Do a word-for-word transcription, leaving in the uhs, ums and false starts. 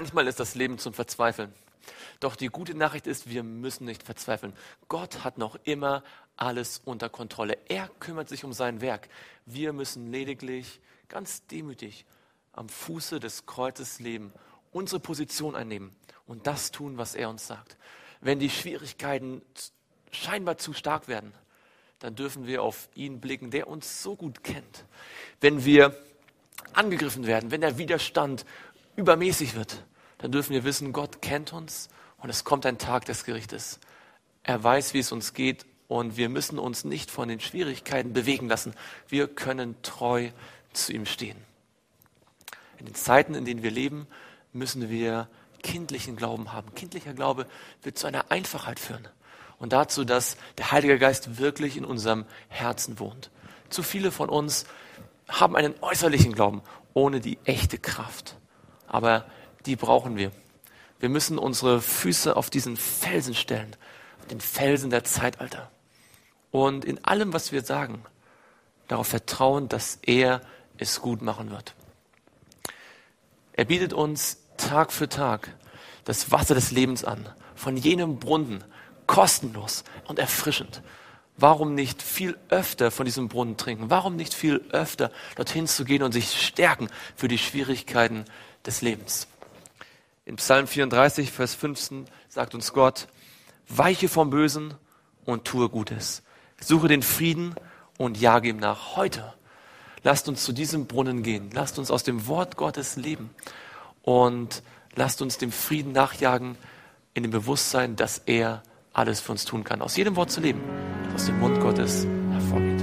Manchmal ist das Leben zum Verzweifeln. Doch die gute Nachricht ist, wir müssen nicht verzweifeln. Gott hat noch immer alles unter Kontrolle. Er kümmert sich um sein Werk. Wir müssen lediglich ganz demütig am Fuße des Kreuzes leben, unsere Position einnehmen und das tun, was er uns sagt. Wenn die Schwierigkeiten scheinbar zu stark werden, dann dürfen wir auf ihn blicken, der uns so gut kennt. Wenn wir angegriffen werden, wenn der Widerstand übermäßig wird, dann dürfen wir wissen, Gott kennt uns und es kommt ein Tag des Gerichtes. Er weiß, wie es uns geht und wir müssen uns nicht von den Schwierigkeiten bewegen lassen. Wir können treu zu ihm stehen. In den Zeiten, in denen wir leben, müssen wir kindlichen Glauben haben. Kindlicher Glaube wird zu einer Einfachheit führen und dazu, dass der Heilige Geist wirklich in unserem Herzen wohnt. Zu viele von uns haben einen äußerlichen Glauben ohne die echte Kraft. Aber die brauchen wir. Wir müssen unsere Füße auf diesen Felsen stellen, auf den Felsen der Zeitalter. Und in allem, was wir sagen, darauf vertrauen, dass er es gut machen wird. Er bietet uns Tag für Tag das Wasser des Lebens an, von jenem Brunnen, kostenlos und erfrischend. Warum nicht viel öfter von diesem Brunnen trinken? Warum nicht viel öfter dorthin zu gehen und sich stärken für die Schwierigkeiten des Lebens? In Psalm vierunddreißig, Vers fünfzehn sagt uns Gott, weiche vom Bösen und tue Gutes. Suche den Frieden und jage ihm nach. Heute lasst uns zu diesem Brunnen gehen. Lasst uns aus dem Wort Gottes leben. Und lasst uns dem Frieden nachjagen in dem Bewusstsein, dass er alles für uns tun kann. Aus jedem Wort zu leben, das aus dem Mund Gottes hervorgeht.